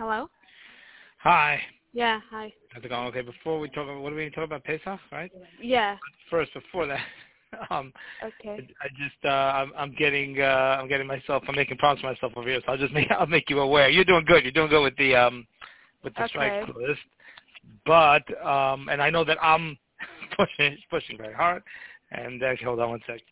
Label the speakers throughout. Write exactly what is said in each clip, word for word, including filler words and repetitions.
Speaker 1: Hello?
Speaker 2: Hi.
Speaker 1: Yeah, hi.
Speaker 2: How's it going? Okay, before we talk about, what are we talking about, Pesach, right?
Speaker 1: Yeah.
Speaker 2: First, before that, um, I,
Speaker 1: Okay.
Speaker 2: I just, uh, I'm, I'm getting, uh, I'm getting myself, I'm making problems for myself over here, so I'll just make, I'll make you aware. You're doing good. You're doing good with the, um, with the strike
Speaker 1: Okay.
Speaker 2: list. But, um, and I know that I'm pushing, pushing very hard. And actually, hold on one sec.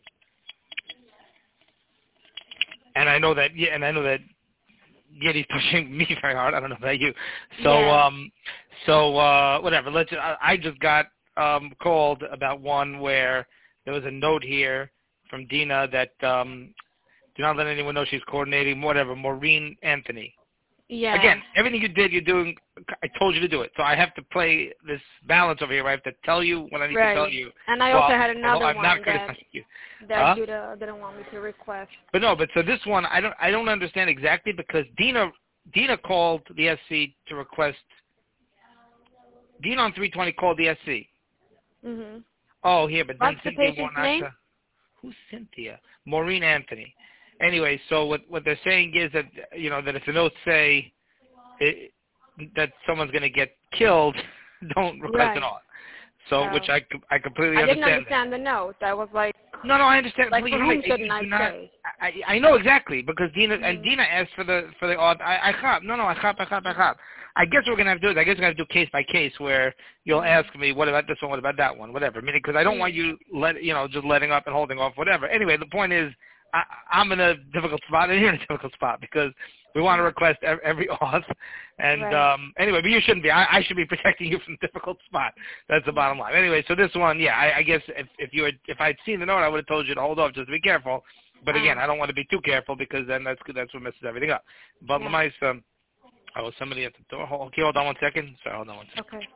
Speaker 2: And I know that, yeah, and I know that Yeti's pushing me very hard. I don't know about you. So,
Speaker 1: Yeah.
Speaker 2: um, so uh, whatever. Let's. I, I just got um, called about one where there was a note here from Dina that um, do not let anyone know she's coordinating. Whatever. Maureen Anthony.
Speaker 1: Yeah.
Speaker 2: Again, everything you did, you're doing. I told you to do it. So I have to play this balance over here. Where I have to tell you what I need to tell
Speaker 1: Right.
Speaker 2: you.
Speaker 1: And I
Speaker 2: Well,
Speaker 1: also had
Speaker 2: although
Speaker 1: another
Speaker 2: I'm not
Speaker 1: one that
Speaker 2: criticizing you.
Speaker 1: that
Speaker 2: Huh?
Speaker 1: Judah didn't want me to request.
Speaker 2: But no, but so this one, I don't, I don't understand exactly because Dina, Dina called the S C to request. Dina on three twenty called the S C.
Speaker 1: Mhm.
Speaker 2: Oh, here, but then
Speaker 1: What's the
Speaker 2: Cynthia
Speaker 1: patient's name?
Speaker 2: Warnaka. Who's Cynthia? Maureen Anthony. Anyway, so what what they're saying is that you know that if the notes say it, that someone's going to get killed, don't request an
Speaker 1: Right.
Speaker 2: off. So, which
Speaker 1: Oh.
Speaker 2: I, I completely
Speaker 1: I didn't
Speaker 2: understand. That.
Speaker 1: understand the note. I was like,
Speaker 2: No, no, I understand.
Speaker 1: like
Speaker 2: Completely.
Speaker 1: for
Speaker 2: You're
Speaker 1: whom
Speaker 2: right.
Speaker 1: shouldn't
Speaker 2: You
Speaker 1: I
Speaker 2: do not.
Speaker 1: pray?
Speaker 2: I, I know exactly because Dina and
Speaker 1: Mhm.
Speaker 2: Dina asked for the for the odd. I, I chop. No, no, I chop. I chop. I chop. I guess what we're gonna have to do is I guess we're gonna do case by case where you'll
Speaker 1: Mhm.
Speaker 2: ask me what about this one, what about that one, whatever. Meaning because I don't want
Speaker 1: Mhm.
Speaker 2: you let you know just letting up and holding off, whatever. Anyway, the point is I, I'm in a difficult spot and you're in a difficult spot because we want to
Speaker 1: Mhm.
Speaker 2: request every, every auth. And
Speaker 1: Right.
Speaker 2: um, anyway, but you shouldn't be. I, I should be protecting you from a difficult spot. That's the
Speaker 1: Mhm.
Speaker 2: bottom line. Anyway, so this one, yeah, I, I guess if, if you had, if I'd seen the note, I would have told you to hold off, just to be careful. But
Speaker 1: Uh.
Speaker 2: again, I don't want to be too careful because then that's that's what messes everything up. But
Speaker 1: Yeah.
Speaker 2: Lamais, um, oh, was somebody at the door. Hold, okay, hold on one second. Sorry, hold on one second.
Speaker 1: Okay.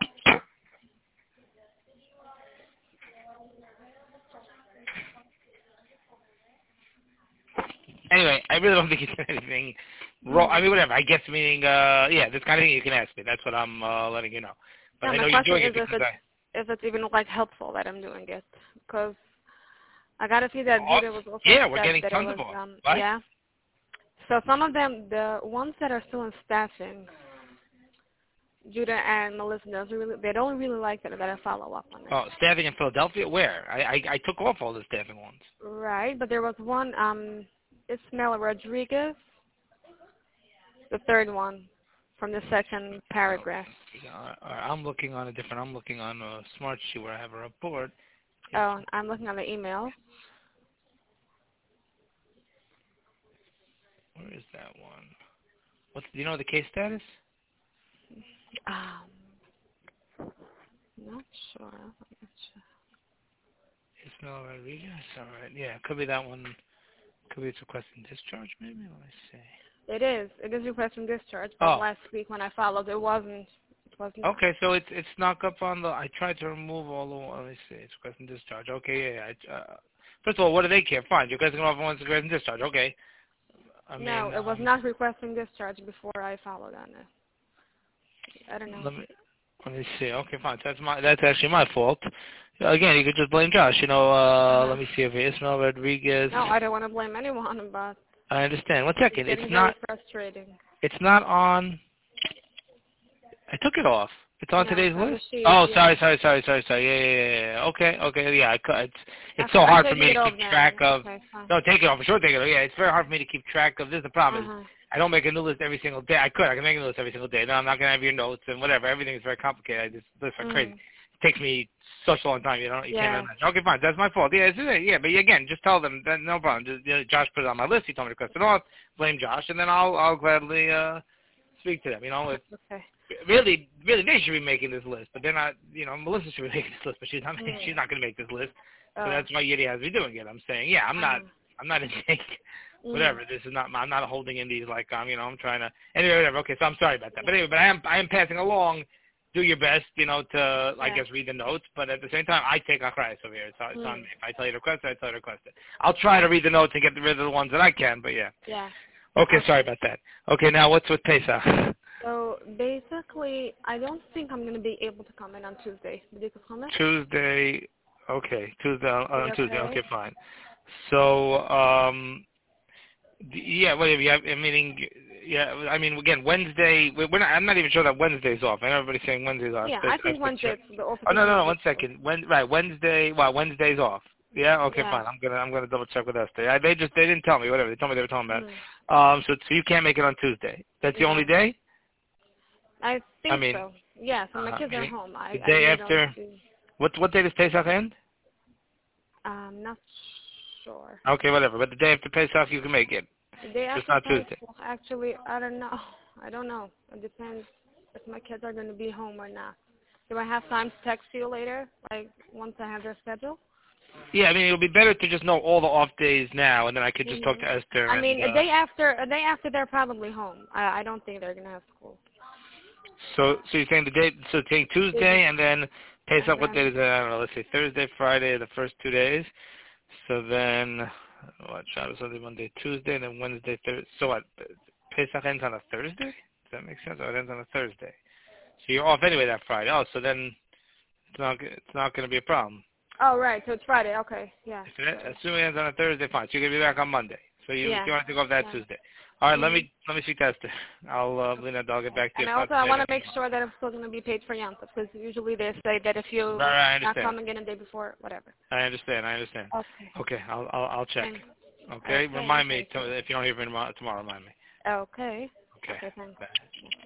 Speaker 2: Anyway, I really don't think it's anything wrong. I
Speaker 1: Mhm.
Speaker 2: mean, whatever. I guess meaning, uh, yeah, this kind of thing you can ask me. That's what I'm uh, letting you know. But
Speaker 1: Yeah.
Speaker 2: I
Speaker 1: My
Speaker 2: know you're
Speaker 1: question
Speaker 2: doing
Speaker 1: is
Speaker 2: it
Speaker 1: if
Speaker 2: because
Speaker 1: it's
Speaker 2: I.
Speaker 1: if it's even like helpful that I'm doing it, because I gotta see that
Speaker 2: Oh,
Speaker 1: Judah was also
Speaker 2: yeah, we're
Speaker 1: upset
Speaker 2: getting
Speaker 1: that it
Speaker 2: tons
Speaker 1: was
Speaker 2: of them.
Speaker 1: um
Speaker 2: Right?
Speaker 1: yeah. So some of them, the ones that are still in staffing, Judah and Melissa doesn't really they don't really like that that I follow up on it.
Speaker 2: Oh, staffing in Philadelphia? Where? I, I I took off all the staffing ones.
Speaker 1: Right, but there was one um Ismail Rodriguez, the third one from the second paragraph.
Speaker 2: Uh, I'm looking on a different. I'm looking on a smart sheet where I have a report. It's,
Speaker 1: Oh, I'm looking on the email.
Speaker 2: where is that one? What's do you know the case status?
Speaker 1: Um, not sure. Let me check.
Speaker 2: Ismail Rodriguez. All right. Yeah, could be that one. Could be it's requesting discharge. Maybe. Let me see.
Speaker 1: It is. It is requesting discharge, but
Speaker 2: Oh.
Speaker 1: last week when I followed, it wasn't. It was not.
Speaker 2: Okay, so it's it's snuck up on the. I tried to remove all the. Let me see. It's requesting discharge. Okay, yeah. yeah. I, uh, first of all, what do they care? Fine, you're requesting off once requesting discharge. Okay. I
Speaker 1: No,
Speaker 2: mean,
Speaker 1: it was
Speaker 2: um,
Speaker 1: not requesting discharge before I followed on it. I don't know.
Speaker 2: let me let me see. Okay, fine. That's my that's actually my fault. Again, you could just blame Josh. You know. Uh,
Speaker 1: Uh-huh.
Speaker 2: let me see if Ismail Rodriguez.
Speaker 1: No, I don't want to blame anyone, but
Speaker 2: I understand. One
Speaker 1: it's
Speaker 2: second. It's
Speaker 1: getting very
Speaker 2: not.
Speaker 1: frustrating.
Speaker 2: It's not on. I took it off. It's on
Speaker 1: No, it's
Speaker 2: today's
Speaker 1: on the
Speaker 2: list.
Speaker 1: sheet,
Speaker 2: Oh,
Speaker 1: yeah.
Speaker 2: sorry, sorry, sorry, sorry, sorry. Yeah, yeah, yeah. yeah. Okay, okay, yeah. I, cou- it's it's
Speaker 1: Okay,
Speaker 2: so
Speaker 1: I'm
Speaker 2: hard for
Speaker 1: taking
Speaker 2: me
Speaker 1: it
Speaker 2: to
Speaker 1: off
Speaker 2: keep track
Speaker 1: then.
Speaker 2: of.
Speaker 1: Okay, fine.
Speaker 2: No, take it off for sure. Take it off. Yeah, it's very hard for me to keep track of. This is the problem. Is
Speaker 1: Uh-huh.
Speaker 2: I don't make a new list every single day. I could. I can make a new list every single day. No, I'm not gonna have your notes and whatever. Everything is very complicated. I just lists are crazy.
Speaker 1: Mm.
Speaker 2: It takes me such a long time. You know, you can't
Speaker 1: Yeah.
Speaker 2: imagine. Okay, fine. That's my fault. Yeah, it's, yeah. But again, just tell them. That, no problem. Just, you know, Josh put it on my list. He told me to cross it off. Blame Josh, and then I'll I'll gladly uh speak to them. You know, it's
Speaker 1: Okay.
Speaker 2: really, really, they should be making this list, but they're not. You know, Melissa should be making this list, but she's not.
Speaker 1: Mm.
Speaker 2: She's not going to make this list. So
Speaker 1: Oh.
Speaker 2: that's why Yeti has me doing it. I'm saying, yeah, I'm not.
Speaker 1: Uh-huh.
Speaker 2: I'm not in sync.
Speaker 1: Mm.
Speaker 2: Whatever. This is not. I'm not holding in these like um. You know, I'm trying to. Anyway, whatever. Okay, so I'm sorry about that. But anyway, but I am. I am passing along. Do your best, you know, to I
Speaker 1: Yeah.
Speaker 2: guess read the notes, but at the same time, I take achrayus over here. It's, it's on
Speaker 1: Mm.
Speaker 2: me. If I tell you to request it, I tell you to request it. I'll try to read the notes and get rid of the ones that I can, but yeah.
Speaker 1: Yeah.
Speaker 2: Okay, sorry
Speaker 1: Okay.
Speaker 2: about that. Okay, now what's with Pesach?
Speaker 1: So basically, I don't think I'm going to be able to come in on Tuesday. Did you come in?
Speaker 2: Tuesday. Okay, Tuesday on
Speaker 1: Is it
Speaker 2: on Tuesday.
Speaker 1: okay?
Speaker 2: Okay, fine. So, um, d- yeah, whatever. You have a meeting. Yeah, I mean, again, Wednesday. we- We're not, I'm not even sure that Wednesday's off. I know everybody's saying Wednesday's off.
Speaker 1: Yeah,
Speaker 2: but
Speaker 1: I think
Speaker 2: but
Speaker 1: Wednesday
Speaker 2: check.
Speaker 1: it's the office.
Speaker 2: Oh
Speaker 1: is
Speaker 2: no, no,
Speaker 1: not
Speaker 2: no. One
Speaker 1: this week.
Speaker 2: second. When, right, Wednesday. Well, Wednesday's off. Yeah. Okay,
Speaker 1: Yeah.
Speaker 2: fine. I'm gonna I'm gonna double check with Esther. I, they just they didn't tell me. Whatever. They told me they were talking about.
Speaker 1: Mm.
Speaker 2: Um. So so you can't make it on Tuesday. That's the
Speaker 1: No.
Speaker 2: only day.
Speaker 1: I think
Speaker 2: I mean,
Speaker 1: so. Yes, and my
Speaker 2: uh,
Speaker 1: kids are
Speaker 2: meaning
Speaker 1: home. I
Speaker 2: the
Speaker 1: I
Speaker 2: day
Speaker 1: really don't
Speaker 2: after.
Speaker 1: see.
Speaker 2: What what day does Pesach end?
Speaker 1: I'm not sure.
Speaker 2: Okay, whatever. But the day after Pesach, you can make it.
Speaker 1: The day
Speaker 2: Just
Speaker 1: after
Speaker 2: not
Speaker 1: Pesach,
Speaker 2: Tuesday.
Speaker 1: actually, I don't know. I don't know. It depends if my kids are going to be home or not. Do I have time to text you later, like once I have their schedule?
Speaker 2: Yeah, I mean, it would be better to just know all the off days now, and then I could just talk
Speaker 1: Mm-hmm.
Speaker 2: to Esther.
Speaker 1: I mean,
Speaker 2: and,
Speaker 1: a
Speaker 2: uh,
Speaker 1: day after, a day after they're probably home. I, I don't think they're going to have school.
Speaker 2: So, so you're saying the day, so saying Tuesday and then Pesach,
Speaker 1: And
Speaker 2: what day
Speaker 1: then,
Speaker 2: is it? I don't know, let's say Thursday, Friday, the first two days. So then, what, Shabbos, Sunday, Monday, Tuesday, and then Wednesday, Thursday. So what, Pesach ends on a Thursday? Does that make sense? Or it ends on a Thursday? So you're off anyway that Friday. Oh, so then it's not, it's not going to be a problem.
Speaker 1: oh, right, so it's Friday. Okay, yeah.
Speaker 2: If it,
Speaker 1: Sure.
Speaker 2: assuming it ends on a Thursday, fine. So you're going to be back on Monday. So you,
Speaker 1: Yeah.
Speaker 2: you want to take off that
Speaker 1: Yeah.
Speaker 2: Tuesday. All right,
Speaker 1: Mm-hmm.
Speaker 2: let me, let me speak to Esther. I'll, uh, Lena, I'll get back to you.
Speaker 1: And
Speaker 2: If not
Speaker 1: also, I
Speaker 2: today,
Speaker 1: want to
Speaker 2: then
Speaker 1: make
Speaker 2: tomorrow.
Speaker 1: sure that I'm still going to be paid for Yom Tov, because usually they say that if you're
Speaker 2: Right, right, I
Speaker 1: not
Speaker 2: understand.
Speaker 1: coming in a day before, whatever.
Speaker 2: I understand. I understand.
Speaker 1: Okay.
Speaker 2: Okay, I'll I'll, I'll check.
Speaker 1: Thanks.
Speaker 2: Okay,
Speaker 1: Okay,
Speaker 2: remind me
Speaker 1: thank
Speaker 2: to,
Speaker 1: you.
Speaker 2: if you don't hear from me tomorrow. Tomorrow, remind me.
Speaker 1: Okay.
Speaker 2: Okay.
Speaker 1: Okay, thanks.
Speaker 2: Bye.